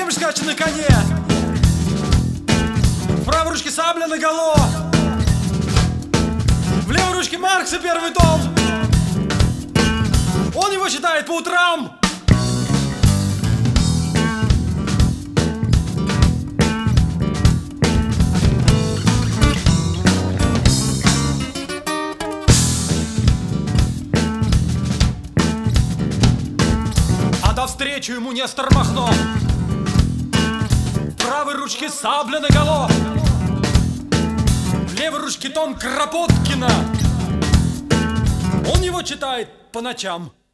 Кремль скачет на коне, в правой ручке сабля наголо, в левой ручке Маркса первый том. Он его читает по утрам. А навстречу ему Нестор Махно, в правой ручке сабля наголо, в левой ручке том Кропоткина. Он его читает по ночам.